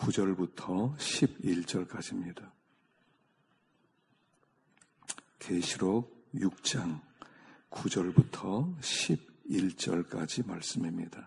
9절부터 11절까지입니다. 계시록 6장 9절부터 11절까지 말씀입니다.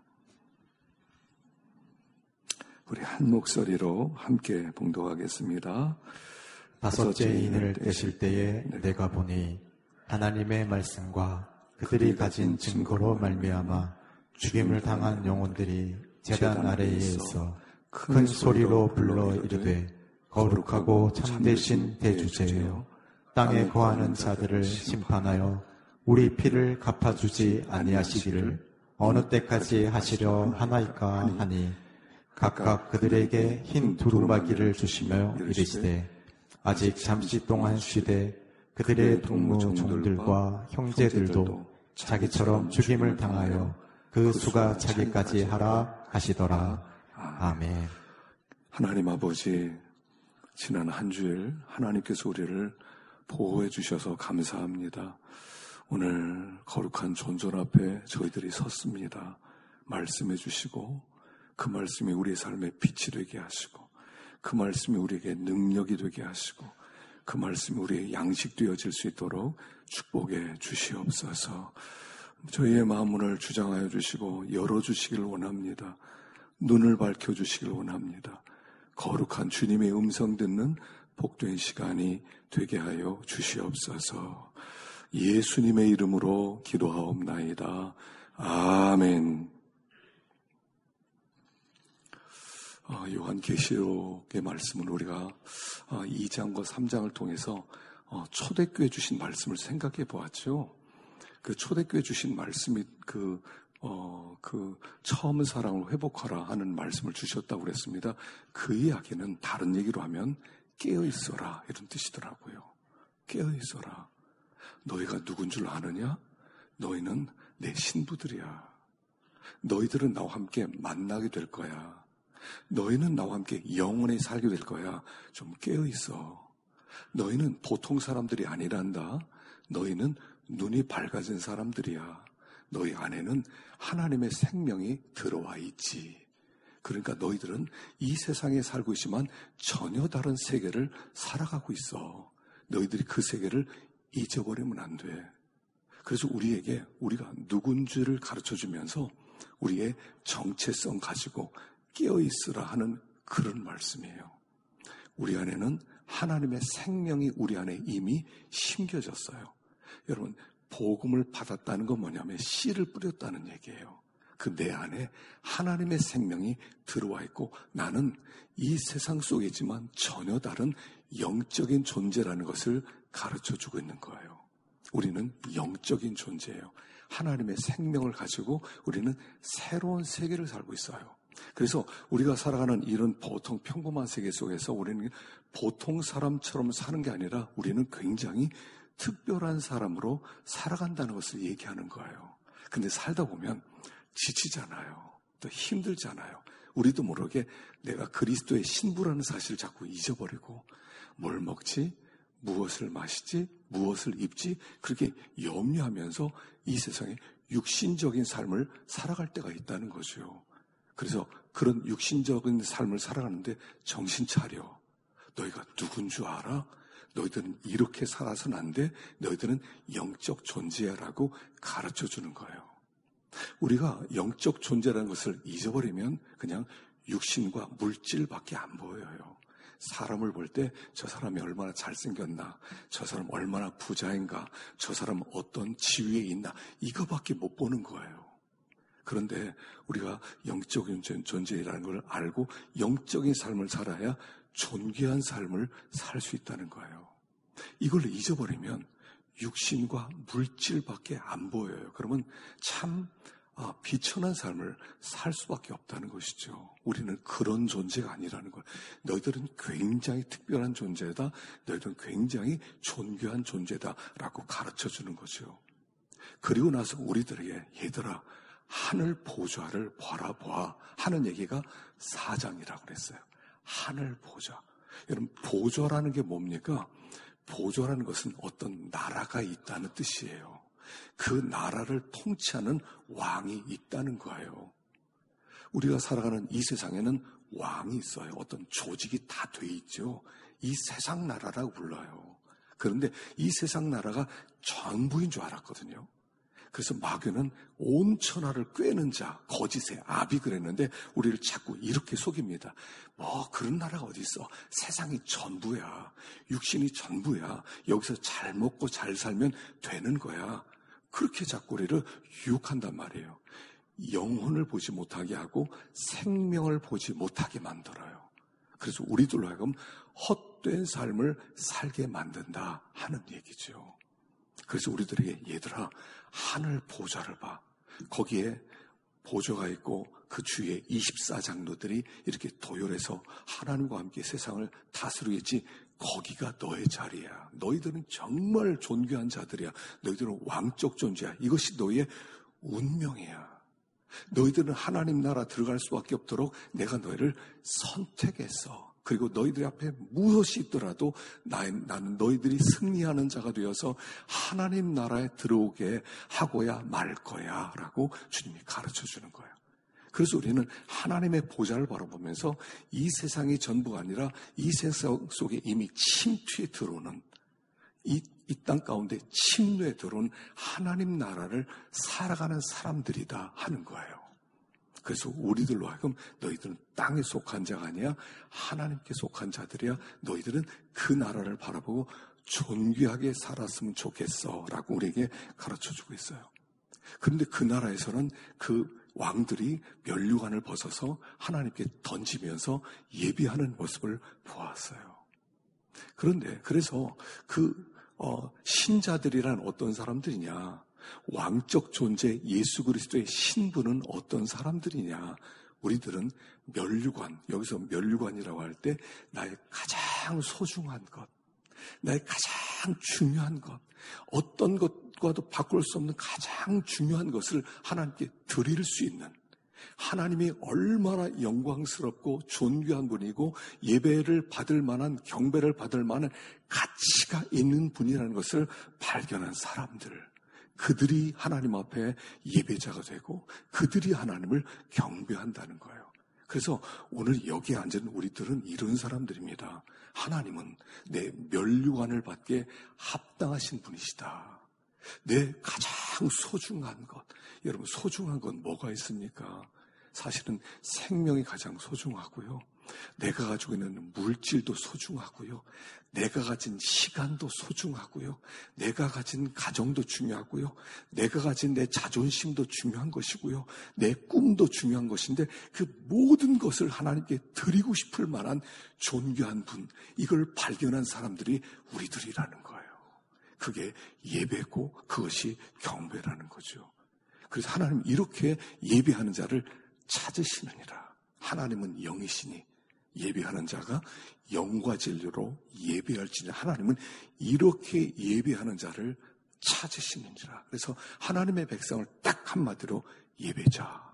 우리 한 목소리로 함께 봉독하겠습니다. 다섯째 인을 떼실 때에 내가 보니 하나님의 말씀과 그들이 가진 증거로 말미암아 죽임을 당한 영혼들이 제단 아래에 있어 큰 소리로 불러 이르되 거룩하고 참되신 대주제여 땅에 거하는 자들을 심판하여 우리 피를 갚아주지 아니하시기를 어느 때까지 하시려 하나이까 하니 각각 그들에게 흰 두루마기를 주시며 이르시되 아직 잠시 동안 쉬되 그들의 동무 종들과 형제들도 자기처럼 죽임을 당하여 그 수가 차기까지 하라 하시더라. 아멘. 하나님 아버지, 지난 한 주일 하나님께서 우리를 보호해 주셔서 감사합니다. 오늘 거룩한 존전 앞에 저희들이 섰습니다. 말씀해 주시고 그 말씀이 우리의 삶의 빛이 되게 하시고 그 말씀이 우리에게 능력이 되게 하시고 그 말씀이 우리의 양식 되어질 수 있도록 축복해 주시옵소서. 저희의 마음문을 주장하여 주시고 열어주시길 원합니다. 눈을 밝혀주시길 원합니다. 거룩한 주님의 음성 듣는 복된 시간이 되게 하여 주시옵소서. 예수님의 이름으로 기도하옵나이다. 아멘. 요한계시록의 말씀을 우리가 2장과 3장을 통해서 초대교회 주신 말씀을 생각해 보았죠. 그 초대교회 주신 말씀이 그 처음 사랑을 회복하라 하는 말씀을 주셨다고 그랬습니다. 그 이야기는 다른 얘기로 하면 깨어있어라 이런 뜻이더라고요. 깨어있어라. 너희가 누군 줄 아느냐? 너희는 내 신부들이야. 너희들은 나와 함께 만나게 될 거야. 너희는 나와 함께 영원히 살게 될 거야. 좀 깨어있어. 너희는 보통 사람들이 아니란다. 너희는 눈이 밝아진 사람들이야. 너희 안에는 하나님의 생명이 들어와 있지. 그러니까 너희들은 이 세상에 살고 있지만 전혀 다른 세계를 살아가고 있어. 너희들이 그 세계를 잊어버리면 안 돼. 그래서 우리에게 우리가 누군지를 가르쳐주면서 우리의 정체성 가지고 깨어있으라 하는 그런 말씀이에요. 우리 안에는 하나님의 생명이 우리 안에 이미 심겨졌어요. 여러분, 복음을 받았다는 건 뭐냐면 씨를 뿌렸다는 얘기예요. 그 내 안에 하나님의 생명이 들어와 있고 나는 이 세상 속이지만 전혀 다른 영적인 존재라는 것을 가르쳐주고 있는 거예요. 우리는 영적인 존재예요. 하나님의 생명을 가지고 우리는 새로운 세계를 살고 있어요. 그래서 우리가 살아가는 이런 보통 평범한 세계 속에서 우리는 보통 사람처럼 사는 게 아니라 우리는 굉장히 특별한 사람으로 살아간다는 것을 얘기하는 거예요. 근데 살다 보면 지치잖아요. 또 힘들잖아요. 우리도 모르게 내가 그리스도의 신부라는 사실을 자꾸 잊어버리고 뭘 먹지? 무엇을 마시지? 무엇을 입지? 그렇게 염려하면서 이 세상에 육신적인 삶을 살아갈 때가 있다는 거죠. 그래서 그런 육신적인 삶을 살아가는데 정신 차려. 너희가 누군 줄 알아? 너희들은 이렇게 살아서는 안 돼. 너희들은 영적 존재야라고 가르쳐주는 거예요. 우리가 영적 존재라는 것을 잊어버리면 그냥 육신과 물질밖에 안 보여요. 사람을 볼 때 저 사람이 얼마나 잘생겼나, 저 사람 얼마나 부자인가, 저 사람 어떤 지위에 있나, 이거밖에 못 보는 거예요. 그런데 우리가 영적인 존재라는 걸 알고 영적인 삶을 살아야 존귀한 삶을 살 수 있다는 거예요. 이걸 잊어버리면 육신과 물질밖에 안 보여요. 그러면 참 비천한 삶을 살 수밖에 없다는 것이죠. 우리는 그런 존재가 아니라는 거예요. 너희들은 굉장히 특별한 존재다. 너희들은 굉장히 존귀한 존재다라고 가르쳐주는 거죠. 그리고 나서 우리들에게 얘들아 하늘 보좌를 바라보아 하는 얘기가 4장이라고 그랬어요. 하늘 보좌. 여러분 보좌라는 게 뭡니까? 보좌라는 것은 어떤 나라가 있다는 뜻이에요. 그 나라를 통치하는 왕이 있다는 거예요. 우리가 살아가는 이 세상에는 왕이 있어요. 어떤 조직이 다 돼 있죠. 이 세상 나라라고 불러요. 그런데 이 세상 나라가 전부인 줄 알았거든요. 그래서 마귀는 온 천하를 꿰는 자, 거짓의 압이 그랬는데 우리를 자꾸 이렇게 속입니다. 뭐 그런 나라가 어디 있어. 세상이 전부야. 육신이 전부야. 여기서 잘 먹고 잘 살면 되는 거야. 그렇게 자꾸 우리를 유혹한단 말이에요. 영혼을 보지 못하게 하고 생명을 보지 못하게 만들어요. 그래서 우리들로 하여금 헛된 삶을 살게 만든다 하는 얘기죠. 그래서 우리들에게 얘들아 하늘 보좌를 봐. 거기에 보좌가 있고 그 주위에 24장로들이 이렇게 도열해서 하나님과 함께 세상을 다스리겠지. 거기가 너의 자리야. 너희들은 정말 존귀한 자들이야. 너희들은 왕적 존재야. 이것이 너희의 운명이야. 너희들은 하나님 나라 들어갈 수밖에 없도록 내가 너희를 선택했어. 그리고 너희들 앞에 무엇이 있더라도 나는 너희들이 승리하는 자가 되어서 하나님 나라에 들어오게 하고야 말 거야 라고 주님이 가르쳐 주는 거예요. 그래서 우리는 하나님의 보좌를 바라보면서 이 세상이 전부가 아니라 이 세상 속에 이미 침투에 들어오는 이 땅 가운데 침노에 들어온 하나님 나라를 살아가는 사람들이다 하는 거예요. 그래서 우리들로 하여금 너희들은 땅에 속한 자가 아니야 하나님께 속한 자들이야. 너희들은 그 나라를 바라보고 존귀하게 살았으면 좋겠어 라고 우리에게 가르쳐주고 있어요. 그런데 그 나라에서는 그 왕들이 면류관을 벗어서 하나님께 던지면서 예비하는 모습을 보았어요. 그런데 그래서 신자들이란 어떤 사람들이냐, 왕적 존재 예수 그리스도의 신분은 어떤 사람들이냐, 우리들은 면류관, 여기서 면류관이라고 할 때 나의 가장 소중한 것, 나의 가장 중요한 것, 어떤 것과도 바꿀 수 없는 가장 중요한 것을 하나님께 드릴 수 있는, 하나님이 얼마나 영광스럽고 존귀한 분이고 예배를 받을 만한, 경배를 받을 만한 가치가 있는 분이라는 것을 발견한 사람들, 그들이 하나님 앞에 예배자가 되고 그들이 하나님을 경배한다는 거예요. 그래서 오늘 여기에 앉은 우리들은 이런 사람들입니다. 하나님은 내 면류관을 받게 합당하신 분이시다. 내 가장 소중한 것, 여러분 소중한 건 뭐가 있습니까? 사실은 생명이 가장 소중하고요. 내가 가지고 있는 물질도 소중하고요. 내가 가진 시간도 소중하고요. 내가 가진 가정도 중요하고요. 내가 가진 내 자존심도 중요한 것이고요. 내 꿈도 중요한 것인데 그 모든 것을 하나님께 드리고 싶을 만한 존귀한 분, 이걸 발견한 사람들이 우리들이라는 거예요. 그게 예배고 그것이 경배라는 거죠. 그래서 하나님 이렇게 예배하는 자를 찾으시느니라. 하나님은 영이시니 예배하는 자가 영과 진리로 예배할지니 하나님은 이렇게 예배하는 자를 찾으시느니라. 그래서 하나님의 백성을 딱 한마디로 예배자.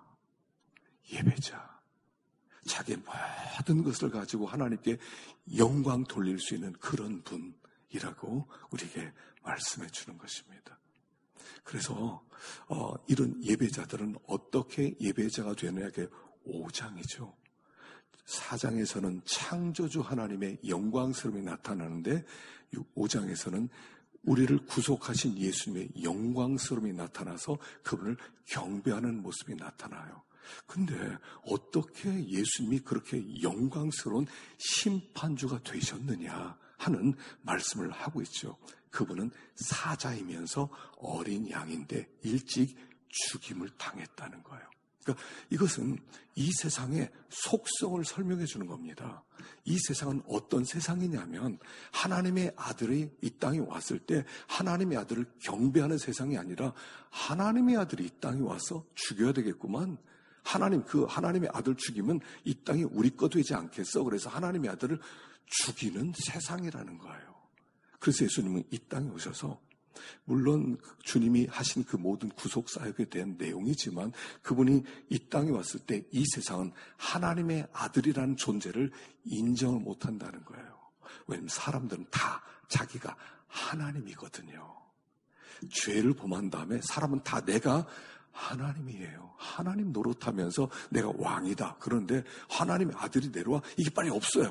자기의 모든 것을 가지고 하나님께 영광 돌릴 수 있는 그런 분이라고 우리에게 말씀해 주는 것입니다. 그래서 이런 예배자들은 어떻게 예배자가 되느냐게 5장이죠. 4장에서는 창조주 하나님의 영광스러움이 나타나는데 5장에서는 우리를 구속하신 예수님의 영광스러움이 나타나서 그분을 경배하는 모습이 나타나요. 근데 어떻게 예수님이 그렇게 영광스러운 심판주가 되셨느냐 하는 말씀을 하고 있죠. 그분은 사자이면서 어린 양인데 일찍 죽임을 당했다는 거예요. 그러니까 이것은 이 세상의 속성을 설명해 주는 겁니다. 이 세상은 어떤 세상이냐면 하나님의 아들이 이 땅에 왔을 때 하나님의 아들을 경배하는 세상이 아니라 하나님의 아들이 이 땅에 와서 죽여야 되겠구만. 하나님의 아들 죽이면 이 땅이 우리 거 되지 않겠어. 그래서 하나님의 아들을 죽이는 세상이라는 거예요. 그래서 예수님은 이 땅에 오셔서 물론 주님이 하신 그 모든 구속 사역에 대한 내용이지만 그분이 이 땅에 왔을 때 이 세상은 하나님의 아들이라는 존재를 인정을 못한다는 거예요. 왜냐하면 사람들은 다 자기가 하나님이거든요. 죄를 범한 다음에 사람은 다 내가 하나님이에요. 하나님 노릇하면서 내가 왕이다. 그런데 하나님의 아들이 내려와 이게 빨리 없어요.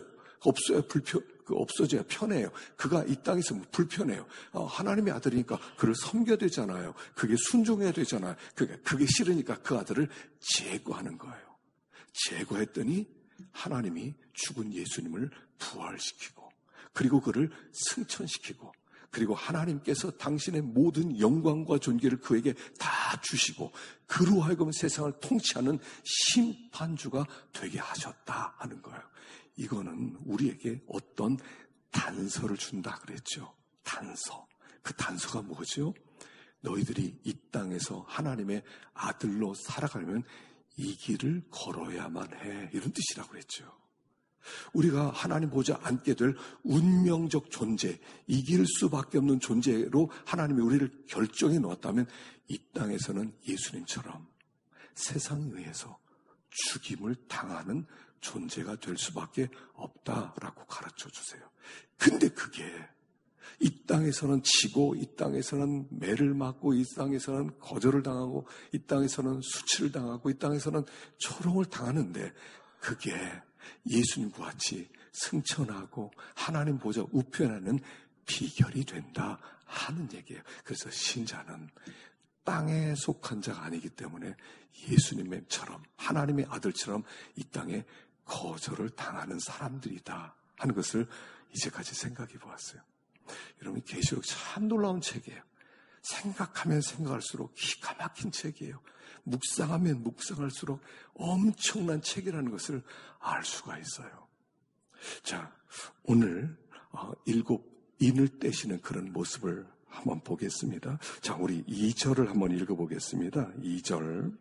없어져야 편해요. 그가 이 땅에 있으면 불편해요. 하나님의 아들이니까 그를 섬겨야 되잖아요. 그게 순종해야 되잖아요. 그게 싫으니까 그 아들을 제거하는 거예요. 제거했더니 하나님이 죽은 예수님을 부활시키고 그리고 그를 승천시키고 그리고 하나님께서 당신의 모든 영광과 존귀를 그에게 다 주시고 그로 하여금 세상을 통치하는 심판주가 되게 하셨다 하는 거예요. 이거는 우리에게 어떤 단서를 준다 그랬죠. 단서. 그 단서가 뭐죠? 너희들이 이 땅에서 하나님의 아들로 살아가려면 이 길을 걸어야만 해. 이런 뜻이라고 했죠. 우리가 하나님 보좌 앉게 될 운명적 존재, 이길 수밖에 없는 존재로 하나님이 우리를 결정해 놓았다면 이 땅에서는 예수님처럼 세상에 의해서 죽임을 당하는 존재가 될 수밖에 없다라고 가르쳐 주세요. 근데 그게 이 땅에서는 지고 이 땅에서는 매를 맞고 이 땅에서는 거절을 당하고 이 땅에서는 수치를 당하고 이 땅에서는 초롱을 당하는데 그게 예수님과 같이 승천하고 하나님 보좌 우편하는 비결이 된다 하는 얘기예요. 그래서 신자는 땅에 속한 자가 아니기 때문에 예수님처럼 하나님의 아들처럼 이 땅에 거절을 당하는 사람들이다 하는 것을 이제까지 생각해 보았어요. 여러분, 계시록 참 놀라운 책이에요. 생각하면 생각할수록 기가 막힌 책이에요. 묵상하면 묵상할수록 엄청난 책이라는 것을 알 수가 있어요. 자, 오늘 7 인을 떼시는 그런 모습을 한번 보겠습니다. 자, 우리 2절을 한번 읽어보겠습니다. 2절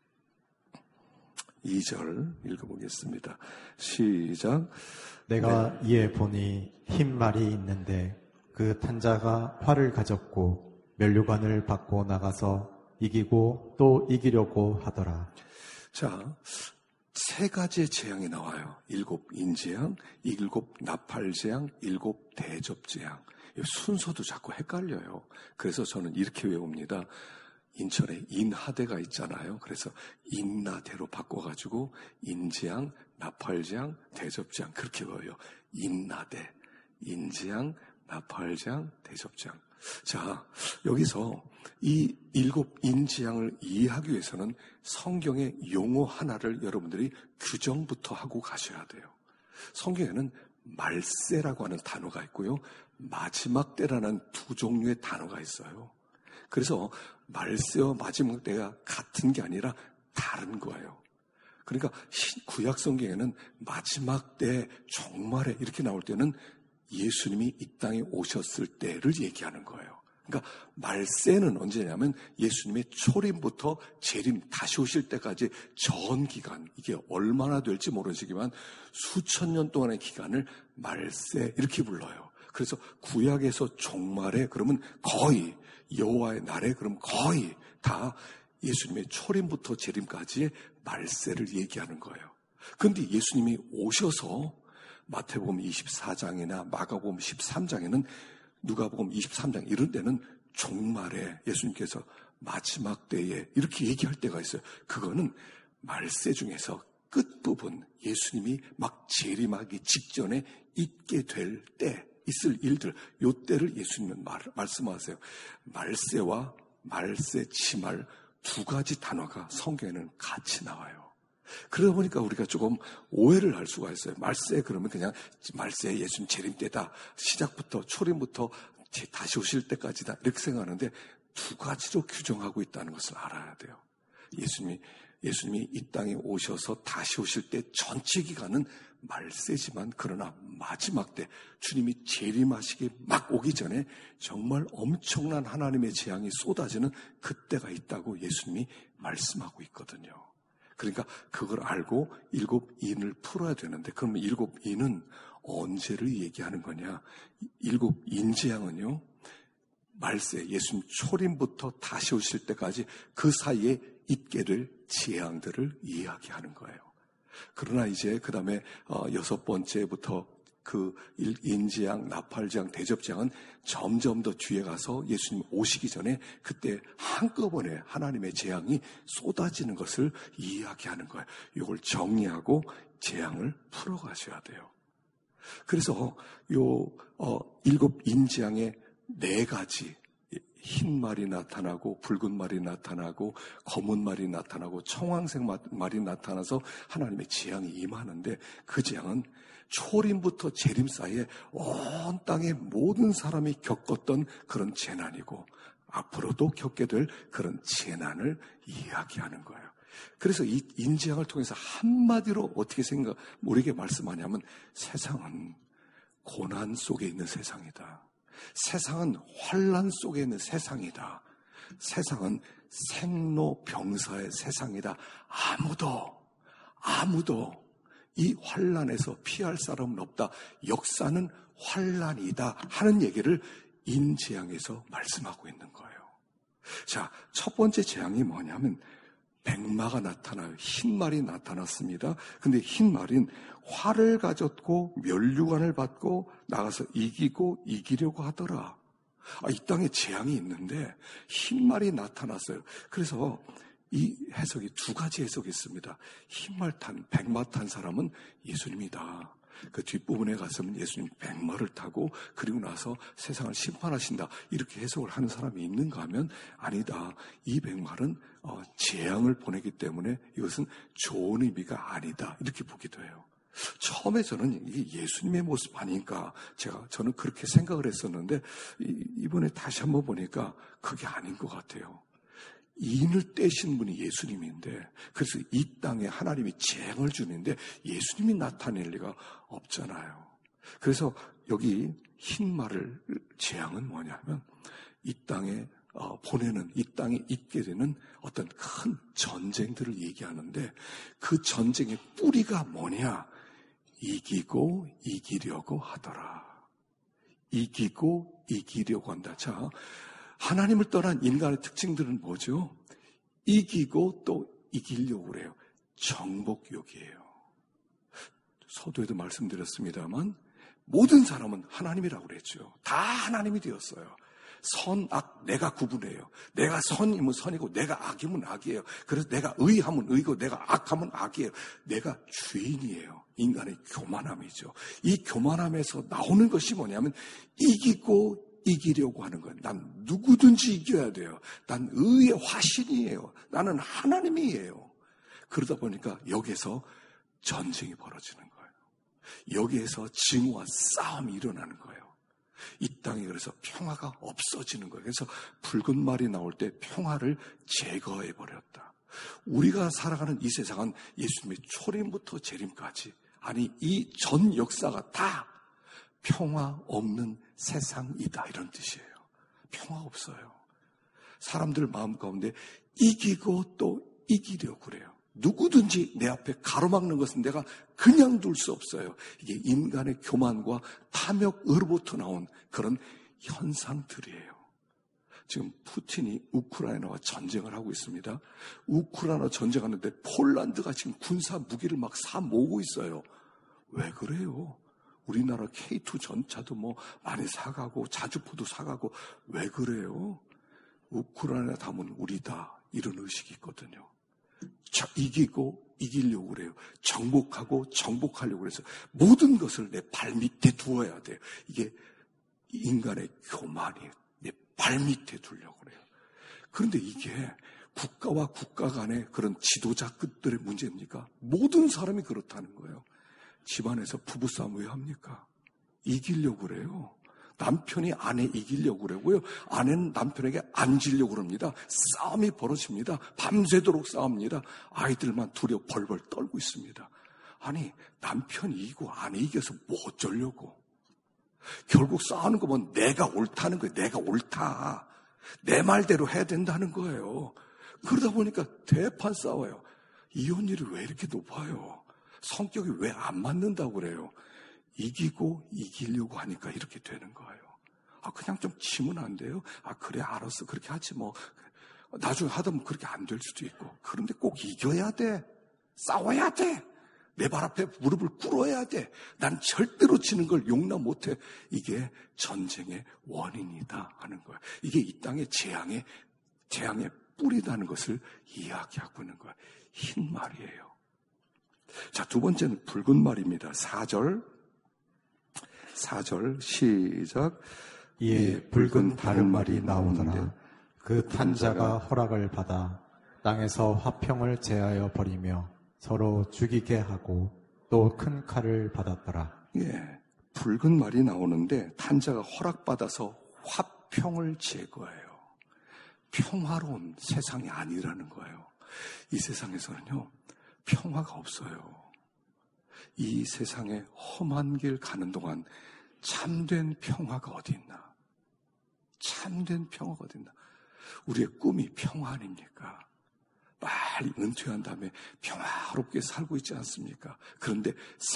읽어보겠습니다. 시작. 내가 이에 보니 흰 말이 있는데 그 탄자가 활을 가졌고 면류관을 받고 나가서 이기고 또 이기려고 하더라. 자, 3가지의 재앙이 나와요. 7 인재앙, 7 나팔재앙, 7 대접재앙. 순서도 자꾸 헷갈려요. 그래서 저는 이렇게 외웁니다. 인천에 인하대가 있잖아요. 그래서 인나대로 바꿔가지고 인재앙, 나팔재앙, 대접재앙 그렇게 외워요. 인나대, 인재앙, 나팔재앙, 대접재앙. 자, 여기서 이 7 인재앙을 이해하기 위해서는 성경의 용어 하나를 여러분들이 규정부터 하고 가셔야 돼요. 성경에는 말세라고 하는 단어가 있고요. 마지막 때라는 2 종류의 단어가 있어요. 그래서 말세와 마지막 때가 같은 게 아니라 다른 거예요. 그러니까 구약 성경에는 마지막 때 종말에 이렇게 나올 때는 예수님이 이 땅에 오셨을 때를 얘기하는 거예요. 그러니까 말세는 언제냐면 예수님의 초림부터 재림 다시 오실 때까지 전 기간, 이게 얼마나 될지 모르시지만 수천 년 동안의 기간을 말세 이렇게 불러요. 그래서 구약에서 종말에 그러면 거의 여호와의 날에 그럼 거의 다 예수님의 초림부터 재림까지의 말세를 얘기하는 거예요. 그런데 예수님이 오셔서 마태복음 24장이나 마가복음 13장에는 누가복음 23장 이런 데는 종말에 예수님께서 마지막 때에 이렇게 얘기할 때가 있어요. 그거는 말세 중에서 끝부분 예수님이 막 재림하기 직전에 있게 될 때 있을 일들, 요 때를 예수님은 말씀하세요. 말세와 말세 치말 2가지 단어가 성경에는 같이 나와요. 그러다 보니까 우리가 조금 오해를 할 수가 있어요. 말세 그러면 그냥 말세 예수님 재림 때다. 시작부터 초림부터 다시 오실 때까지다. 이렇게 생각하는데 2가지로 규정하고 있다는 것을 알아야 돼요. 예수님이 이 땅에 오셔서 다시 오실 때 전체 기간은 말세지만 그러나 마지막 때 주님이 재림하시기 막 오기 전에 정말 엄청난 하나님의 재앙이 쏟아지는 그때가 있다고 예수님이 말씀하고 있거든요. 그러니까 그걸 알고 7 인을 풀어야 되는데 그러면 7 인은 언제를 얘기하는 거냐? 7 인재앙은요. 말세 예수님 초림부터 다시 오실 때까지 그 사이에 있게 될 재앙들을 이야기하는 거예요. 그러나 이제 그 다음에 6번째부터 그 인지양, 나팔지양, 대접지양은 점점 더 뒤에 가서 예수님 오시기 전에 그때 한꺼번에 하나님의 재앙이 쏟아지는 것을 이야기하는 거예요. 이걸 정리하고 재앙을 풀어가셔야 돼요. 그래서 일곱 인지양의 4가지, 흰 말이 나타나고 붉은 말이 나타나고 검은 말이 나타나고 청황색 말이 나타나서 하나님의 재앙이 임하는데, 그 재앙은 초림부터 재림 사이에 온 땅의 모든 사람이 겪었던 그런 재난이고 앞으로도 겪게 될 그런 재난을 이야기하는 거예요. 그래서 이 인지양을 통해서 한마디로 어떻게 우리에게 말씀하냐면, 세상은 고난 속에 있는 세상이다. 세상은 환난 속에 있는 세상이다. 세상은 생로병사의 세상이다. 아무도 이 환난에서 피할 사람은 없다. 역사는 환난이다 하는 얘기를 인재앙에서 말씀하고 있는 거예요. 자, 첫 번째 재앙이 뭐냐면 백마가 나타나요. 흰 말이 나타났습니다. 근데 흰 말은 활을 가졌고 멸류관을 받고 나가서 이기려고 하더라. 이 땅에 재앙이 있는데 흰 말이 나타났어요. 그래서 이 해석이 2가지 해석이 있습니다. 흰 말 탄, 백마 탄 사람은 예수님이다. 그 뒷부분에 가서는 예수님 백마를 타고 그리고 나서 세상을 심판하신다, 이렇게 해석을 하는 사람이 있는가 하면 아니다. 이 백마는 재앙을 보내기 때문에 이것은 좋은 의미가 아니다, 이렇게 보기도 해요. 처음에 저는 이게 예수님의 모습 아닌가, 저는 그렇게 생각을 했었는데 이번에 다시 한번 보니까 그게 아닌 것 같아요. 인을 떼신 분이 예수님인데, 그래서 이 땅에 하나님이 재앙을 주는데 예수님이 나타낼 리가 없잖아요. 그래서 여기 흰 말을 재앙은 뭐냐면 이 땅에 보내는, 이 땅에 있게 되는 어떤 큰 전쟁들을 얘기하는데, 그 전쟁의 뿌리가 뭐냐? 이기고 이기려고 하더라. 이기고 이기려고 한다. 자, 하나님을 떠난 인간의 특징들은 뭐죠? 이기고 또 이기려고 그래요. 정복욕이에요. 서두에도 말씀드렸습니다만 모든 사람은 하나님이라고 그랬죠. 다 하나님이 되었어요. 선, 악 내가 구분해요. 내가 선이면 선이고 내가 악이면 악이에요. 그래서 내가 의하면 의고 내가 악하면 악이에요. 내가 주인이에요. 인간의 교만함이죠. 이 교만함에서 나오는 것이 뭐냐면 이기고 이기려고 하는 거예요. 난 누구든지 이겨야 돼요. 난 의의 화신이에요. 나는 하나님이에요. 그러다 보니까 여기에서 전쟁이 벌어지는 거예요. 여기에서 증오와 싸움이 일어나는 거예요. 이 땅에 그래서 평화가 없어지는 거예요. 그래서 붉은 말이 나올 때 평화를 제거해 버렸다. 우리가 살아가는 이 세상은 예수님의 초림부터 재림까지, 아니 이 전 역사가 다 평화 없는 세상이다, 이런 뜻이에요. 평화 없어요. 사람들 마음 가운데 이기고 또 이기려고 그래요. 누구든지 내 앞에 가로막는 것은 내가 그냥 둘 수 없어요. 이게 인간의 교만과 탐욕으로부터 나온 그런 현상들이에요. 지금 푸틴이 우크라이나와 전쟁을 하고 있습니다. 우크라이나 전쟁하는데 폴란드가 지금 군사 무기를 막 사 모으고 있어요. 왜 그래요? 우리나라 K2 전차도 많이 사가고 자주포도 사가고, 왜 그래요? 우크라이나 다음은 우리다, 이런 의식이 있거든요. 이기고 이기려고 그래요. 정복하고 정복하려고 그래서 모든 것을 내 발밑에 두어야 돼요. 이게 인간의 교만이에요. 내 발밑에 두려고 그래요. 그런데 이게 국가와 국가 간의 그런 지도자급들의 문제입니까? 모든 사람이 그렇다는 거예요. 집안에서 부부싸움 왜 합니까? 이기려고 그래요. 남편이 아내 이기려고 그러고요. 아내는 남편에게 앉으려고 그럽니다. 싸움이 벌어집니다. 밤새도록 싸웁니다. 아이들만 두려워 벌벌 떨고 있습니다. 아니, 남편 이기고 아내 이겨서 뭐 어쩌려고. 결국 싸우는 거 보면 내가 옳다는 거예요. 내가 옳다. 내 말대로 해야 된다는 거예요. 그러다 보니까 대판 싸워요. 이혼율이 왜 이렇게 높아요? 성격이 왜 안 맞는다고 그래요? 이기고 이기려고 하니까 이렇게 되는 거예요. 그냥 좀 치면 안 돼요? 그래, 알았어. 그렇게 하지 뭐. 나중에 하다 보면 그렇게 안 될 수도 있고. 그런데 꼭 이겨야 돼. 싸워야 돼. 내 발 앞에 무릎을 꿇어야 돼. 난 절대로 지는 걸 용납 못해. 이게 전쟁의 원인이다 하는 거야. 이게 이 땅의 재앙의 뿌리다는 것을 이야기하고 있는 거야. 흰 말이에요. 자, 두 번째는 붉은 말입니다. 4절 시작. 이에 붉은 다른 말이 나오더라. 그 탄자가 허락을 받아 땅에서 화평을 제하여 버리며 서로 죽이게 하고 또 큰 칼을 받았더라. 예, 붉은 말이 나오는데 탄자가 허락받아서 화평을 제거해요. 평화로운 세상이 아니라는 거예요. 이 세상에서는요, 평화가 없어요. 이 세상에 험한 길 가는 동안 참된 평화가 어디 있나? 참된 평화가 어디 있나? 우리의 꿈이 평화 아닙니까? 빨리 은퇴한 다음에 평화롭게 살고 있지 않습니까? 그런데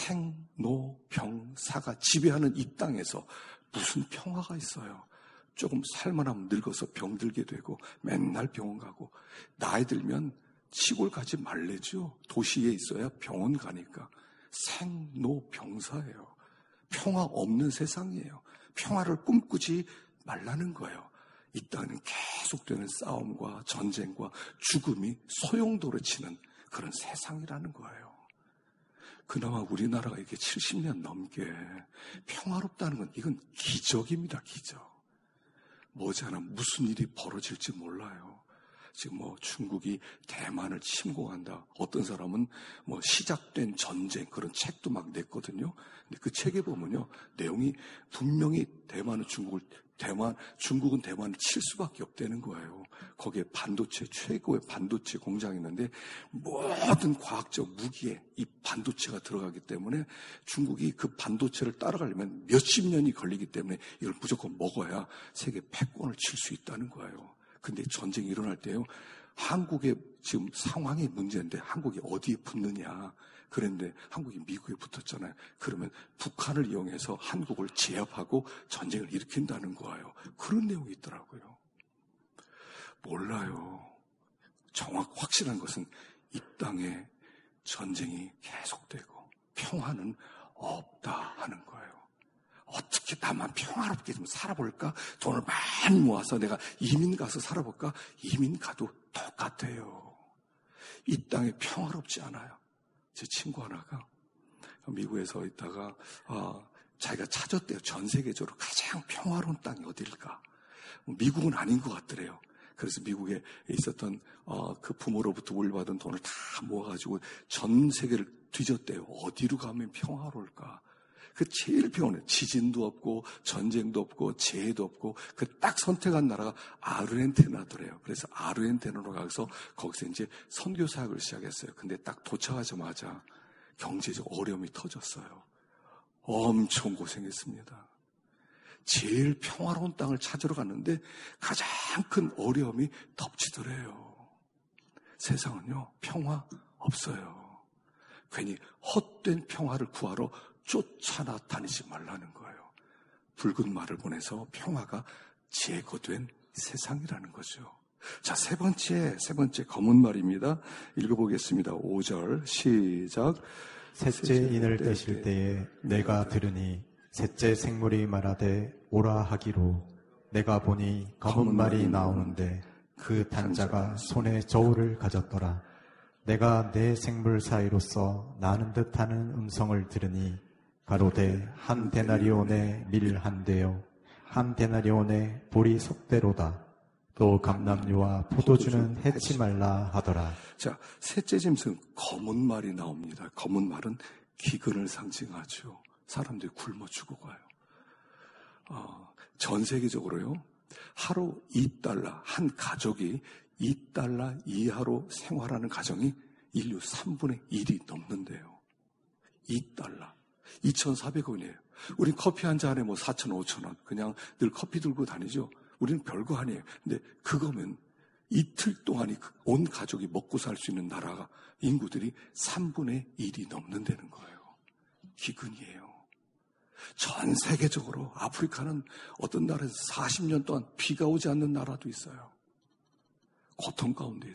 생로병사가 지배하는 이 땅에서 무슨 평화가 있어요? 조금 살만하면 늙어서 병들게 되고 맨날 병원 가고, 나이 들면 시골 가지 말래죠. 도시에 있어야 병원 가니까. 생로병사예요. 평화 없는 세상이에요. 평화를 꿈꾸지 말라는 거예요. 이 땅은 계속되는 싸움과 전쟁과 죽음이 소용돌이 치는 그런 세상이라는 거예요. 그나마 우리나라가 이렇게 70년 넘게 평화롭다는 건 이건 기적입니다. 기적. 머지않아 무슨 일이 벌어질지 몰라요. 지금 중국이 대만을 침공한다. 어떤 사람은 시작된 전쟁 그런 책도 막 냈거든요. 근데 그 책에 보면요, 내용이 분명히 중국은 대만을 칠 수밖에 없다는 거예요. 거기에 최고의 반도체 공장이 있는데 모든 과학적 무기에 이 반도체가 들어가기 때문에 중국이 그 반도체를 따라가려면 몇십 년이 걸리기 때문에 이걸 무조건 먹어야 세계 패권을 칠 수 있다는 거예요. 근데 전쟁이 일어날 때요, 한국의 지금 상황이 문제인데 한국이 어디에 붙느냐. 그런데 한국이 미국에 붙었잖아요. 그러면 북한을 이용해서 한국을 제압하고 전쟁을 일으킨다는 거예요. 그런 내용이 있더라고요. 몰라요. 확실한 것은 이 땅에 전쟁이 계속되고 평화는 없다 하는 거예요. 어떻게 나만 평화롭게 좀 살아볼까? 돈을 많이 모아서 내가 이민 가서 살아볼까? 이민 가도 똑같아요. 이 땅에 평화롭지 않아요. 제 친구 하나가 미국에서 있다가 자기가 찾았대요. 전 세계적으로 가장 평화로운 땅이 어딜까? 미국은 아닌 것 같더래요. 그래서 미국에 있었던 그 부모로부터 물려받은 돈을 다 모아가지고 전 세계를 뒤졌대요. 어디로 가면 평화로울까? 그 제일 평화로운, 지진도 없고 전쟁도 없고 재해도 없고 그 딱 선택한 나라가 아르헨티나더래요. 그래서 아르헨티나로 가서 거기서 이제 선교 사역을 시작했어요. 근데 딱 도착하자마자 경제적 어려움이 터졌어요. 엄청 고생했습니다. 제일 평화로운 땅을 찾으러 갔는데 가장 큰 어려움이 덮치더래요. 세상은요, 평화 없어요. 괜히 헛된 평화를 구하러 쫓아다니지 말라는 거예요. 붉은 말을 보내서 평화가 제거된 세상이라는 거죠. 자, 세 번째 검은 말입니다. 읽어보겠습니다. 5절 시작. 셋째 인을 떼실 때에 내가 들으니 셋째 생물이 말하되 오라 하기로 내가 보니 검은 말이 나오는데 그 단자가 손에 저울을 가졌더라. 내가 내 생물 사이로서 나는 듯하는 음성을 들으니 가로되 한 데나리온의 밀 한 대요 한 데나리온의 보리 속대로다. 또 감람류와 포도주는 해치 말라 하더라. 자, 셋째 짐승 검은 말이 나옵니다. 검은 말은 기근을 상징하죠. 사람들이 굶어 죽어가요. 전 세계적으로요, 하루 $2, 한 가족이 $2 이하로 생활하는 가정이 인류 3분의 1이 넘는데요. $2. 2,400원이에요. 우린 커피 한 잔에 4,000원, 5,000원. 그냥 늘 커피 들고 다니죠. 우리는 별거 아니에요. 근데 그거면 이틀 동안이 온 가족이 먹고 살 수 있는 나라가 인구들이 3분의 1이 넘는다는 거예요. 기근이에요. 전 세계적으로 아프리카는 어떤 나라에서 40년 동안 비가 오지 않는 나라도 있어요. 고통 가운데 있어요.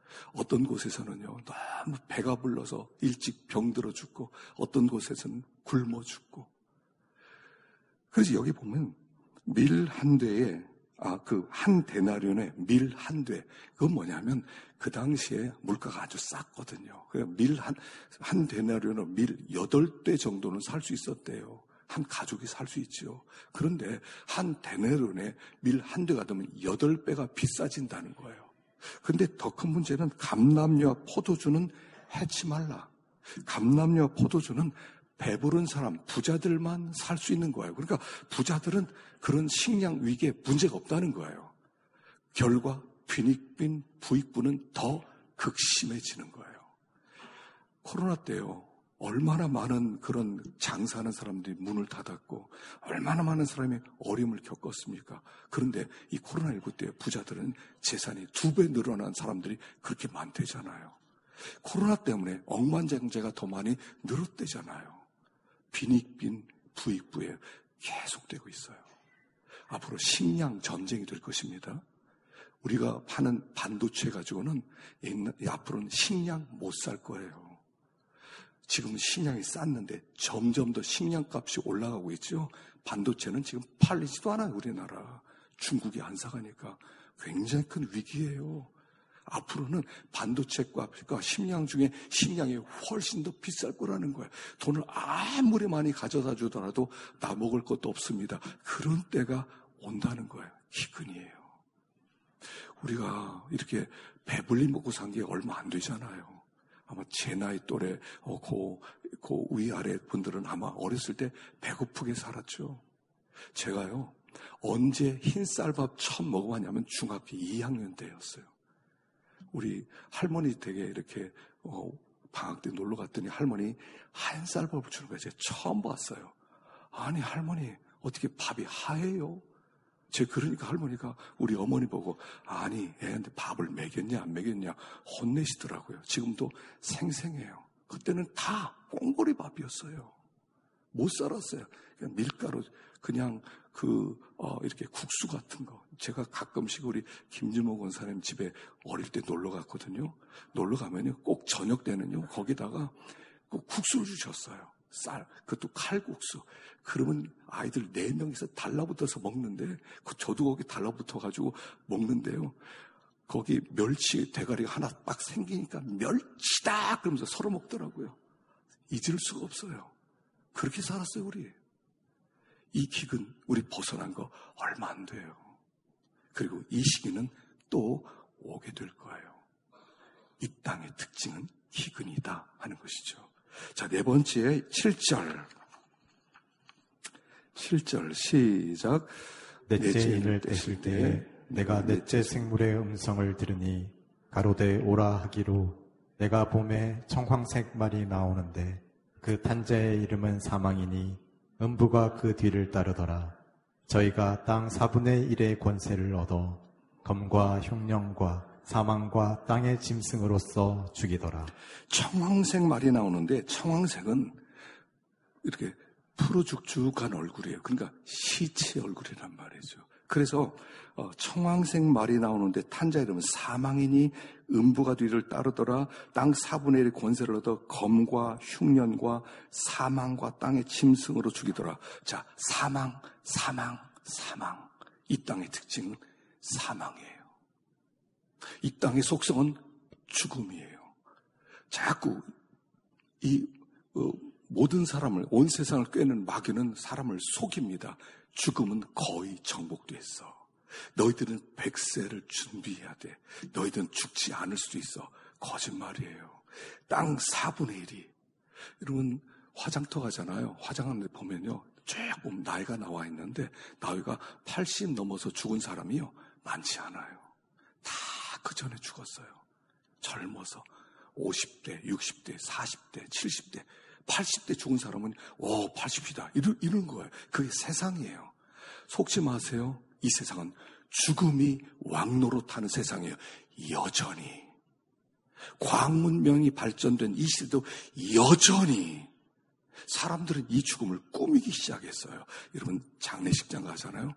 어떤 곳에서는요, 너무 배가 불러서 일찍 병들어 죽고, 어떤 곳에서는 굶어 죽고. 그래서 여기 보면 밀 한 대에, 그 한 데나리온에 밀 한 대. 그건 뭐냐면 그 당시에 물가가 아주 쌌거든요. 그래서 밀 한 데나리온에 밀 8대 정도는 살 수 있었대요. 한 가족이 살 수 있죠. 그런데 한 데나리온에 밀 한 대가 되면 8배가 비싸진다는 거예요. 근데 더 큰 문제는 감람류와 포도주는 해치 말라. 감람류와 포도주는 배부른 사람, 부자들만 살 수 있는 거예요. 그러니까 부자들은 그런 식량 위기에 문제가 없다는 거예요. 결과 빈익빈 부익부는 더 극심해지는 거예요. 코로나 때요, 얼마나 많은 그런 장사하는 사람들이 문을 닫았고 얼마나 많은 사람이 어려움을 겪었습니까? 그런데 이 코로나19 때 부자들은 재산이 2배 늘어난 사람들이 그렇게 많대잖아요. 코로나 때문에 억만장자가 더 많이 늘었대잖아요. 빈익빈 부익부에 계속되고 있어요. 앞으로 식량 전쟁이 될 것입니다. 우리가 파는 반도체 가지고는 앞으로는 식량 못 살 거예요. 지금 식량이 쌌는데 점점 더 식량값이 올라가고 있죠. 반도체는 지금 팔리지도 않아요. 우리나라. 중국이 안 사가니까 굉장히 큰 위기예요. 앞으로는 반도체과 식량 중에 식량이 훨씬 더 비쌀 거라는 거예요. 돈을 아무리 많이 가져다 주더라도 나 먹을 것도 없습니다. 그런 때가 온다는 거예요. 기근이에요. 우리가 이렇게 배불리 먹고 산 게 얼마 안 되잖아요. 아마 제 나이 또래 그 위아래 분들은 아마 어렸을 때 배고프게 살았죠. 제가요, 언제 흰쌀밥 처음 먹어봤냐면 중학교 2학년 때였어요. 우리 할머니 댁에 이렇게 방학 때 놀러 갔더니 할머니 하얀 쌀밥을 주는 거예요. 제가 처음 봤어요. 아니 할머니 어떻게 밥이 하얘요? 그러니까 할머니가 우리 어머니 보고 아니 애한테 밥을 먹였냐 안 먹였냐 혼내시더라고요. 지금도 생생해요. 그때는 다 꽁보리 밥이었어요. 못 살았어요. 그냥 밀가루 그냥 이렇게 국수 같은 거. 제가 가끔씩 우리 김주모 권사님 집에 어릴 때 놀러 갔거든요. 놀러 가면요 꼭 저녁 때는요 거기다가 꼭 국수를 주셨어요. 쌀, 그것도 칼국수. 그러면 아이들 4명이서 달라붙어서 먹는데, 저도 거기 달라붙어가지고 먹는데요. 거기 멸치 대가리가 하나 딱 생기니까 멸치다! 그러면서 서로 먹더라고요. 잊을 수가 없어요. 그렇게 살았어요, 우리. 이 기근, 우리 벗어난 거 얼마 안 돼요. 그리고 이 시기는 또 오게 될 거예요. 이 땅의 특징은 기근이다 하는 것이죠. 자, 4번째 7절 시작. 넷째 인을 떼실 때에 내가 넷째 생물의 음성을 들으니 가로되 오라 하기로 내가 봄에 청황색 말이 나오는데 그 탄자의 이름은 사망이니 음부가 그 뒤를 따르더라. 저희가 땅 4분의 1의 권세를 얻어 검과 흉령과 사망과 땅의 짐승으로서 죽이더라. 청황색 말이 나오는데 청황색은 이렇게 푸르죽죽한 얼굴이에요. 그러니까 시체 얼굴이란 말이죠. 그래서 청황색 말이 나오는데 탄자 이름은 사망이니 음부가 뒤를 따르더라. 땅 4분의 1의 권세를 얻어 검과 흉년과 사망과 땅의 짐승으로 죽이더라. 자, 사망. 이 땅의 특징은 사망이에요. 이 땅의 속성은 죽음이에요. 자꾸 모든 사람을, 온 세상을 꿰는 마귀는 사람을 속입니다. 죽음은 거의 정복됐어. 너희들은 100세를 준비해야 돼. 너희들은 죽지 않을 수도 있어. 거짓말이에요. 땅 4분의 1이. 여러분 화장터 가잖아요. 화장하는데 보면요. 쭉 보면 나이가 나와 있는데 나이가 80 넘어서 죽은 사람이요. 많지 않아요. 다 그 전에 죽었어요. 젊어서 50대, 60대, 40대, 70대, 80대 죽은 사람은 80이다. 이런 거예요. 그게 세상이에요. 속지 마세요. 이 세상은 죽음이 왕노릇하는 세상이에요. 여전히. 과학문명이 발전된 이 시대도 여전히 사람들은 이 죽음을 꾸미기 시작했어요. 여러분 장례식장 가잖아요.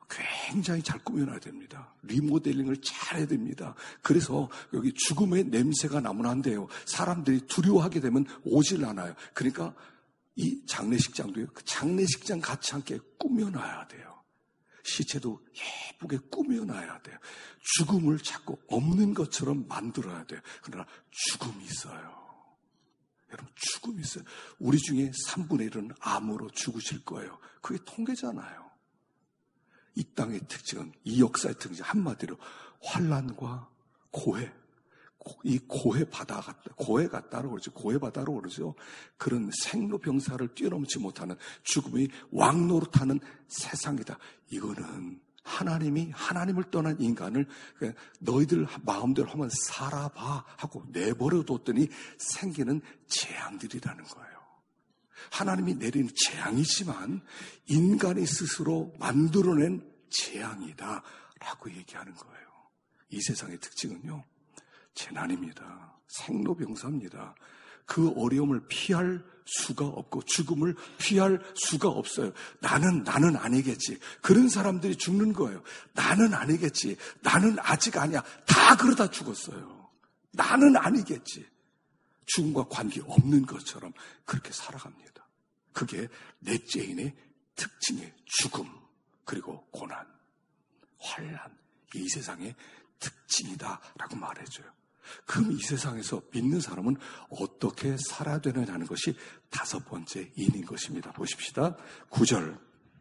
굉장히 잘 꾸며놔야 됩니다. 리모델링을 잘 해야 됩니다. 그래서 여기 죽음의 냄새가 나면 안 돼요. 사람들이 두려워하게 되면 오질 않아요. 그러니까 이 장례식장도요. 그 장례식장 같이 함께 꾸며놔야 돼요. 시체도 예쁘게 꾸며놔야 돼요. 죽음을 자꾸 없는 것처럼 만들어야 돼요. 그러나 죽음이 있어요. 여러분, 죽음이 있어요. 우리 중에 3분의 1은 암으로 죽으실 거예요. 그게 통계잖아요. 이 땅의 특징은, 이 역사의 특징, 한마디로 환난과 고해. 이 고해 바다 같다. 고해 같다라고 그러죠. 고해 바다라고 그러죠. 그런 생로병사를 뛰어넘지 못하는 죽음이 왕노릇하는 세상이다. 이거는 하나님이 하나님을 떠난 인간을 너희들 마음대로 한번 살아봐 하고 내버려 뒀더니 생기는 재앙들이라는 거예요. 하나님이 내리는 재앙이지만 인간이 스스로 만들어낸 재앙이다 라고 얘기하는 거예요. 이 세상의 특징은요, 재난입니다. 생로병사입니다. 그 어려움을 피할 수가 없고 죽음을 피할 수가 없어요. 나는 아니겠지. 그런 사람들이 죽는 거예요. 나는 아니겠지. 나는 아직 아니야. 다 그러다 죽었어요. 나는 아니겠지. 죽음과 관계없는 것처럼 그렇게 살아갑니다. 그게 넷째인의 특징이에요. 죽음, 그리고 고난, 환난, 이 세상의 특징이다라고 말해줘요. 그럼 이 세상에서 믿는 사람은 어떻게 살아야 되느냐는 것이 5번째 인인 것입니다. 보십시다. 9절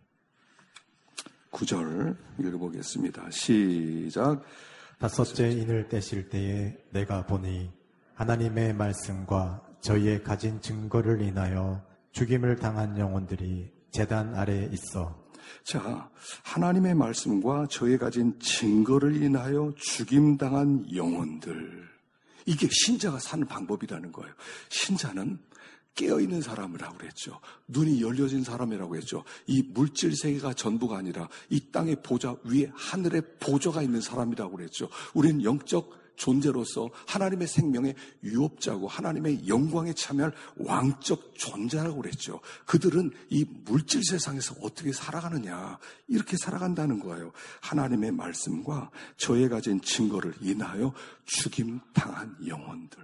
읽어보겠습니다. 시작. 5째 인을 떼실 때에 내가 보니 하나님의 말씀과 저희의 가진 증거를 인하여 죽임을 당한 영혼들이 제단 아래에 있어. 자, 하나님의 말씀과 저희 가진 증거를 인하여 죽임당한 영혼들. 이게 신자가 사는 방법이라는 거예요. 신자는 깨어있는 사람이라고 그랬죠. 눈이 열려진 사람이라고 했죠. 이 물질 세계가 전부가 아니라 이 땅의 보좌 위에 하늘의 보좌가 있는 사람이라고 그랬죠. 우리는 영적 존재로서 하나님의 생명의 유업자고 하나님의 영광에 참여할 왕적 존재라고 그랬죠. 그들은 이 물질 세상에서 어떻게 살아가느냐, 이렇게 살아간다는 거예요. 하나님의 말씀과 저에 가진 증거를 인하여 죽임당한 영혼들.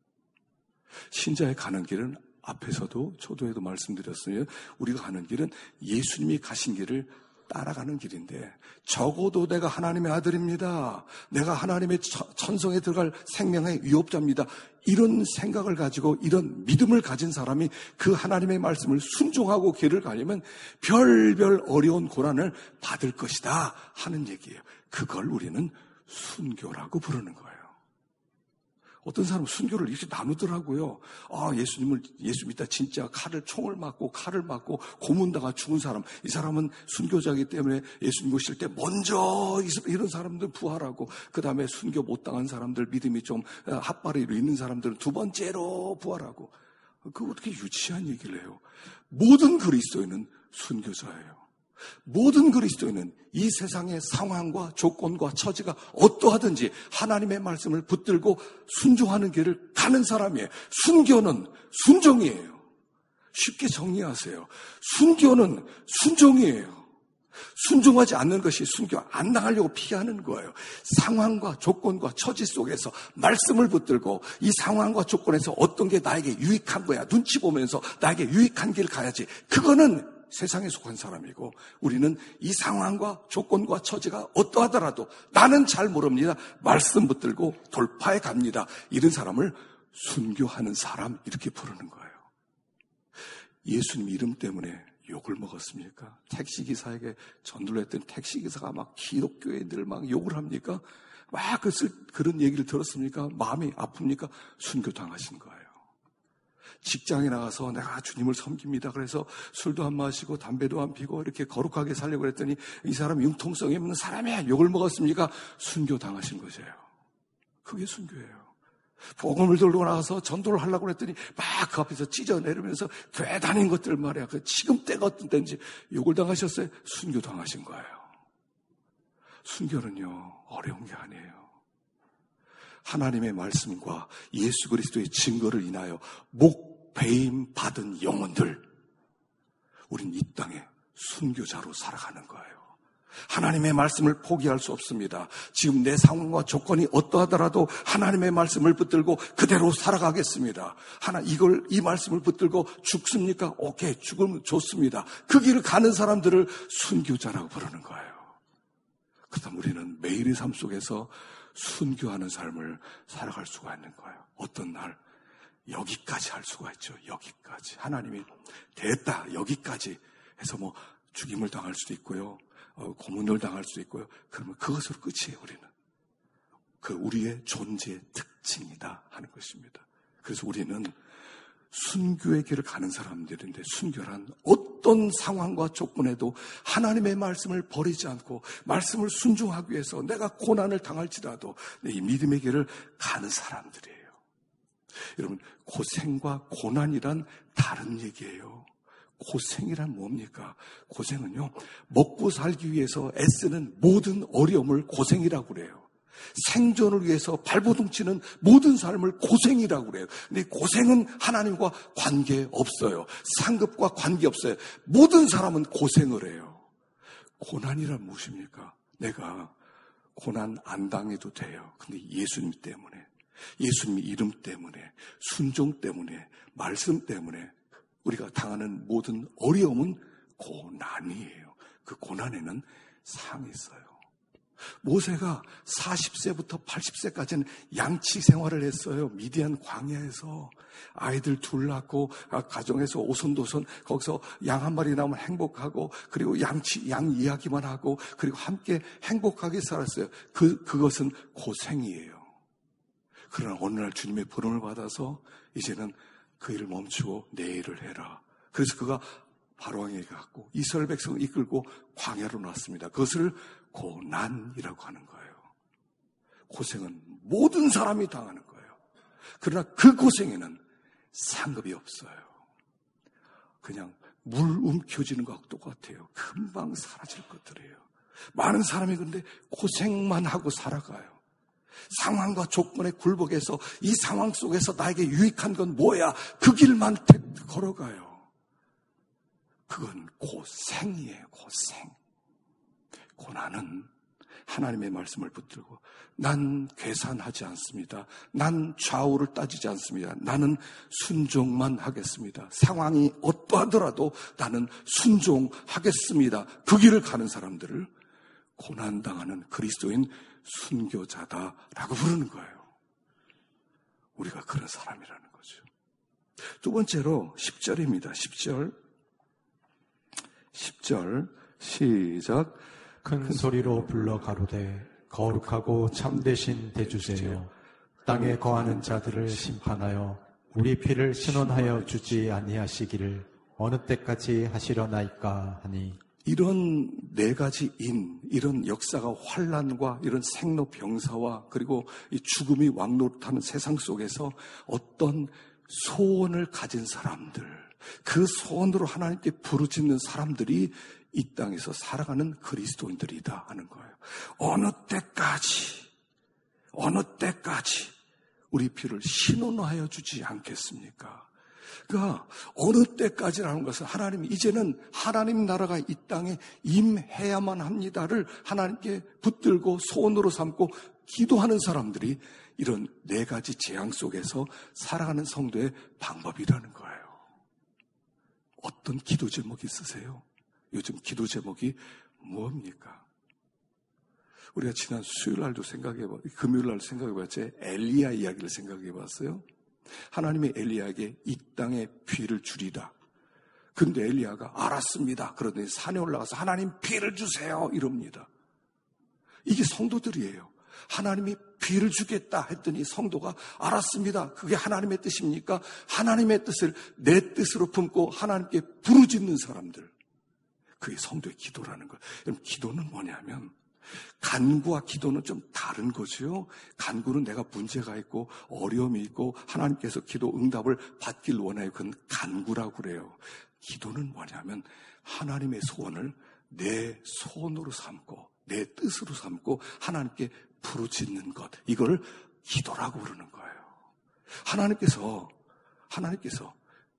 신자의 가는 길은 앞에서도 초도에도 말씀드렸어요. 우리가 가는 길은 예수님이 가신 길을 따라가는 길인데, 적어도 내가 하나님의 아들입니다. 내가 하나님의 천성에 들어갈 생명의 유업자입니다. 이런 생각을 가지고 이런 믿음을 가진 사람이 그 하나님의 말씀을 순종하고 길을 가려면 별별 어려운 고난을 받을 것이다 하는 얘기예요. 그걸 우리는 순교라고 부르는 거예요. 어떤 사람은 순교를 이렇게 나누더라고요. 예수 믿다 진짜 총을 맞고 고문당하 죽은 사람. 이 사람은 순교자이기 때문에 예수님 오실 때 먼저 이런 사람들 부활하고, 그 다음에 순교 못 당한 사람들, 믿음이 좀 핫바리로 있는 사람들은 두 번째로 부활하고. 그거 어떻게 유치한 얘기를 해요. 모든 그리스도인은 순교자예요. 모든 그리스도인은 이 세상의 상황과 조건과 처지가 어떠하든지 하나님의 말씀을 붙들고 순종하는 길을 가는 사람이에요. 순교는 순종이에요. 쉽게 정리하세요. 순교는 순종이에요. 순종하지 않는 것이 순교 안 당하려고 피하는 거예요. 상황과 조건과 처지 속에서 말씀을 붙들고 이 상황과 조건에서 어떤 게 나에게 유익한 거야, 눈치 보면서 나에게 유익한 길을 가야지. 그거는 세상에 속한 사람이고, 우리는 이 상황과 조건과 처지가 어떠하더라도 나는 잘 모릅니다. 말씀 붙들고 돌파해 갑니다. 이런 사람을 순교하는 사람, 이렇게 부르는 거예요. 예수님 이름 때문에 욕을 먹었습니까? 택시기사에게 전도를 했던 택시기사가 막 기독교인들 막 욕을 합니까? 막 그런 얘기를 들었습니까? 마음이 아픕니까? 순교당하신 거예요. 직장에 나가서 내가 주님을 섬깁니다. 그래서 술도 안 마시고 담배도 안 피고 이렇게 거룩하게 살려고 그랬더니 이 사람 융통성이 없는 사람이야. 욕을 먹었습니까? 순교 당하신 거예요. 그게 순교예요. 복음을 들고 나가서 전도를 하려고 그랬더니 막 그 앞에서 찢어내리면서 교회 다닌 것들 말이야. 지금 때가 어떤 때인지 욕을 당하셨어요. 순교 당하신 거예요. 순교는요, 어려운 게 아니에요. 하나님의 말씀과 예수 그리스도의 증거를 인하여 목배임 받은 영혼들, 우린 이 땅에 순교자로 살아가는 거예요. 하나님의 말씀을 포기할 수 없습니다. 지금 내 상황과 조건이 어떠하더라도 하나님의 말씀을 붙들고 그대로 살아가겠습니다. 이 말씀을 붙들고 죽습니까? 오케이, 죽으면 좋습니다. 그 길을 가는 사람들을 순교자라고 부르는 거예요. 그다음 우리는 매일의 삶 속에서 순교하는 삶을 살아갈 수가 있는 거예요. 어떤 날 여기까지 할 수가 있죠. 여기까지. 하나님이 됐다, 여기까지 해서 죽임을 당할 수도 있고요. 고문을 당할 수도 있고요. 그러면 그것으로 끝이에요, 우리는. 우리의 존재의 특징이다 하는 것입니다. 그래서 우리는 순교의 길을 가는 사람들인데, 순교란 어떤 상황과 조건에도 하나님의 말씀을 버리지 않고 말씀을 순종하기 위해서 내가 고난을 당할지라도 이 믿음의 길을 가는 사람들이에요. 여러분, 고생과 고난이란 다른 얘기예요. 고생이란 뭡니까? 고생은요, 먹고 살기 위해서 애쓰는 모든 어려움을 고생이라고 그래요. 생존을 위해서 발버둥치는 모든 삶을 고생이라고 그래요. 근데 고생은 하나님과 관계없어요. 상급과 관계없어요. 모든 사람은 고생을 해요. 고난이란 무엇입니까? 내가 고난 안 당해도 돼요. 근데 예수님 때문에, 예수님 이름 때문에, 순종 때문에, 말씀 때문에 우리가 당하는 모든 어려움은 고난이에요. 그 고난에는 상이 있어요. 모세가 40세부터 80세까지는 양치 생활을 했어요. 미디안 광야에서 아이들 둘 낳고 가정에서 오손도손 거기서 양 한 마리 나오면 행복하고, 그리고 양 이야기만 하고, 그리고 함께 행복하게 살았어요. 그것은 고생이에요. 그러나 어느 날 주님의 부름을 받아서 이제는 그 일을 멈추고 내 일을 해라. 그래서 그가 바로왕에게 갔고 이스라엘 백성을 이끌고 광야로 났습니다. 그것을 고난이라고 하는 거예요. 고생은 모든 사람이 당하는 거예요. 그러나 그 고생에는 상급이 없어요. 그냥 물 움켜쥐는 것과 똑같아요. 금방 사라질 것들이에요. 많은 사람이 근데 고생만 하고 살아가요. 상황과 조건에 굴복해서 이 상황 속에서 나에게 유익한 건 뭐야? 그 길만 걸어가요. 그건 고생이에요. 고생. 고난은 하나님의 말씀을 붙들고 난 계산하지 않습니다. 난 좌우를 따지지 않습니다. 나는 순종만 하겠습니다. 상황이 어떠하더라도 나는 순종하겠습니다. 그 길을 가는 사람들을 고난당하는 그리스도인 순교자다라고 부르는 거예요. 우리가 그런 사람이라는 거죠. 두 번째로 10절입니다. 10절 시작. 큰 소리로 불러 가로되 거룩하고 참되신 대주세요. 땅에 거하는 자들을 심판하여 우리 피를 신원하여 주지 아니하시기를 어느 때까지 하시려나이까 하니. 이런 네 가지 이런 역사가 환난과 이런 생로병사와 그리고 이 죽음이 왕노릇하는 세상 속에서 어떤 소원을 가진 사람들, 그 소원으로 하나님께 부르짖는 사람들이 이 땅에서 살아가는 그리스도인들이다 하는 거예요. 어느 때까지 우리 피를 신원하여 주지 않겠습니까? 그러니까 어느 때까지라는 것은 하나님이 이제는 하나님 나라가 이 땅에 임해야만 합니다를 하나님께 붙들고 소원으로 삼고 기도하는 사람들이 이런 네 가지 재앙 속에서 살아가는 성도의 방법이라는 거예요. 어떤 기도 제목이 있으세요? 요즘 기도 제목이 뭡니까? 우리가 지난 수요일날도 금요일날 생각해봤지, 엘리야 이야기를 생각해봤어요. 하나님의 엘리야에게 이 땅에 비를 주리라. 근데 엘리야가 알았습니다. 그러더니 산에 올라가서 하나님 비를 주세요 이럽니다. 이게 성도들이에요. 하나님이 비를 주겠다 했더니 성도가 알았습니다. 그게 하나님의 뜻입니까? 하나님의 뜻을 내 뜻으로 품고 하나님께 부르짖는 사람들, 그게 성도의 기도라는 거예요. 여러분, 기도는 뭐냐면 간구와 기도는 좀 다른 거죠. 간구는 내가 문제가 있고 어려움이 있고 하나님께서 기도 응답을 받길 원해요. 그건 간구라고 그래요. 기도는 뭐냐면 하나님의 소원을 내 소원으로 삼고 내 뜻으로 삼고 하나님께 부르짖는 것, 이걸 기도라고 부르는 거예요. 하나님께서 이제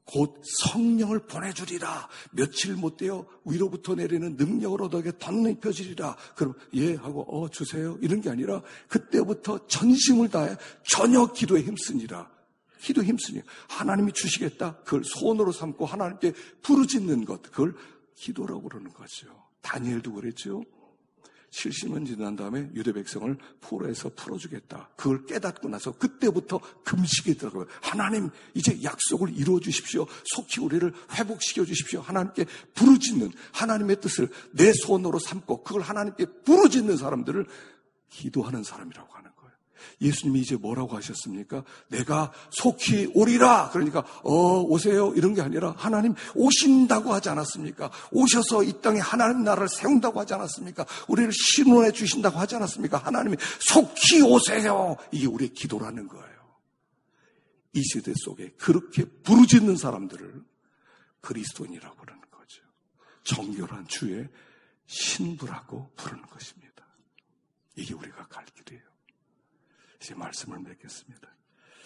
곧 성령을 보내주리라. 며칠 못 되어 위로부터 내리는 능력으로 너에게 덧입혀지리라. 그럼 예 하고 주세요 이런 게 아니라 그때부터 전심을 다해 전혀 기도에 힘쓰니라. 기도에 힘쓰니 하나님이 주시겠다. 그걸 소원으로 삼고 하나님께 부르짖는 것, 그걸 기도라고 그러는 거죠. 다니엘도 그랬죠. 70년 지난 다음에 유대 백성을 포로에서 풀어주겠다. 그걸 깨닫고 나서 그때부터 금식에 들어가요. 하나님 이제 약속을 이루어 주십시오. 속히 우리를 회복시켜 주십시오. 하나님께 부르짖는, 하나님의 뜻을 내 손으로 삼고 그걸 하나님께 부르짖는 사람들을 기도하는 사람이라고 하는 거예요. 예수님이 이제 뭐라고 하셨습니까? 내가 속히 오리라. 그러니까 오세요 이런 게 아니라 하나님 오신다고 하지 않았습니까? 오셔서 이 땅에 하나님 나라를 세운다고 하지 않았습니까? 우리를 신원해 주신다고 하지 않았습니까? 하나님이 속히 오세요. 이게 우리의 기도라는 거예요. 이 시대 속에 그렇게 부르짖는 사람들을 그리스도인이라고 부르는 거죠. 정결한 주의 신부라고 부르는 것입니다. 이게 우리가 갈 길이에요. 이제 말씀을 맺겠습니다.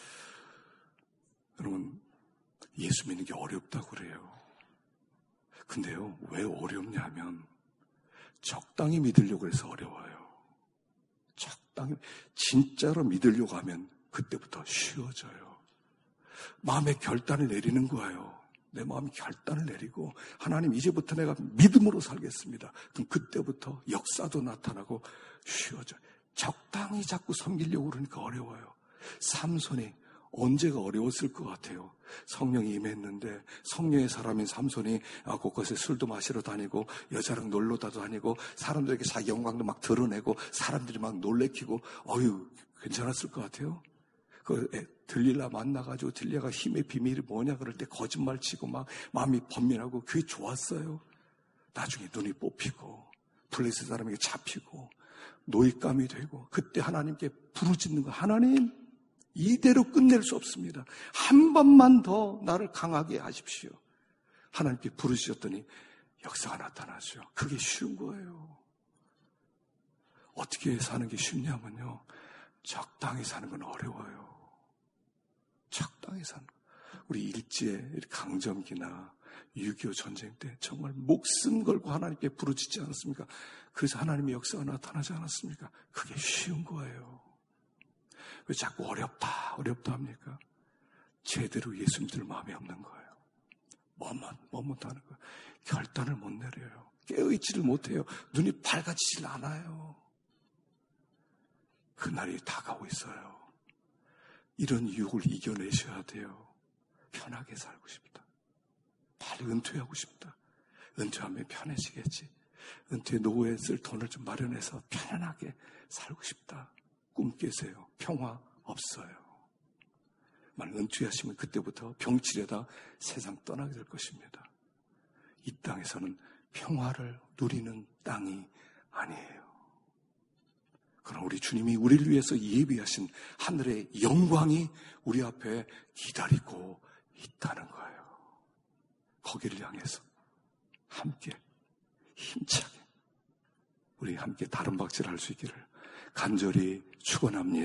여러분, 예수 믿는 게 어렵다고 그래요. 근데요, 왜 어렵냐면 적당히 믿으려고 해서 어려워요. 적당히, 진짜로 믿으려고 하면 그때부터 쉬워져요. 마음의 결단을 내리는 거예요. 내 마음이 결단을 내리고 하나님 이제부터 내가 믿음으로 살겠습니다. 그럼 그때부터 역사도 나타나고 쉬워져요. 적당히 자꾸 섬기려고 그러니까 어려워요. 삼손이 언제가 어려웠을 것 같아요. 성령이 임했는데 성령의 사람인 삼손이 곳곳에 술도 마시러 다니고 여자랑 놀러도 다니고 사람들에게 자기 영광도 막 드러내고 사람들이 막 놀래키고 괜찮았을 것 같아요. 들릴라 만나가지고 들릴라가 힘의 비밀이 뭐냐 그럴 때 거짓말 치고 막 마음이 번민하고 그게 좋았어요. 나중에 눈이 뽑히고 블레셋 사람에게 잡히고 노잇감이 되고 그때 하나님께 부르짖는 거. 하나님 이대로 끝낼 수 없습니다. 한 번만 더 나를 강하게 하십시오. 하나님께 부르짖었더니 역사가 나타나죠. 그게 쉬운 거예요. 어떻게 사는 게 쉽냐면요, 적당히 사는 건 어려워요. 적당히 사는 거. 우리 일제 강점기나 6.25 전쟁 때 정말 목숨 걸고 하나님께 부르짖지 않았습니까? 그래서 하나님의 역사가 나타나지 않았습니까? 그게 쉬운 거예요. 왜 자꾸 어렵다 합니까? 제대로 예수 믿을 마음이 없는 거예요. 머뭇하는 거예요. 결단을 못 내려요. 깨어있지를 못해요. 눈이 밝아지질 않아요. 그날이 다가오고 있어요. 이런 유혹을 이겨내셔야 돼요. 편하게 살고 싶다. 빨리 은퇴하고 싶다. 은퇴하면 편해지겠지. 은퇴 노후에 쓸 돈을 좀 마련해서 편안하게 살고 싶다. 꿈 깨세요. 평화 없어요. 만약 은퇴하시면 그때부터 병치레다 세상 떠나게 될 것입니다. 이 땅에서는 평화를 누리는 땅이 아니에요. 그러나 우리 주님이 우리를 위해서 예비하신 하늘의 영광이 우리 앞에 기다리고 있다는 거예요. 거기를 향해서 함께 힘차게 우리 함께 다른 박질할 수 있기를 간절히 축원합니다.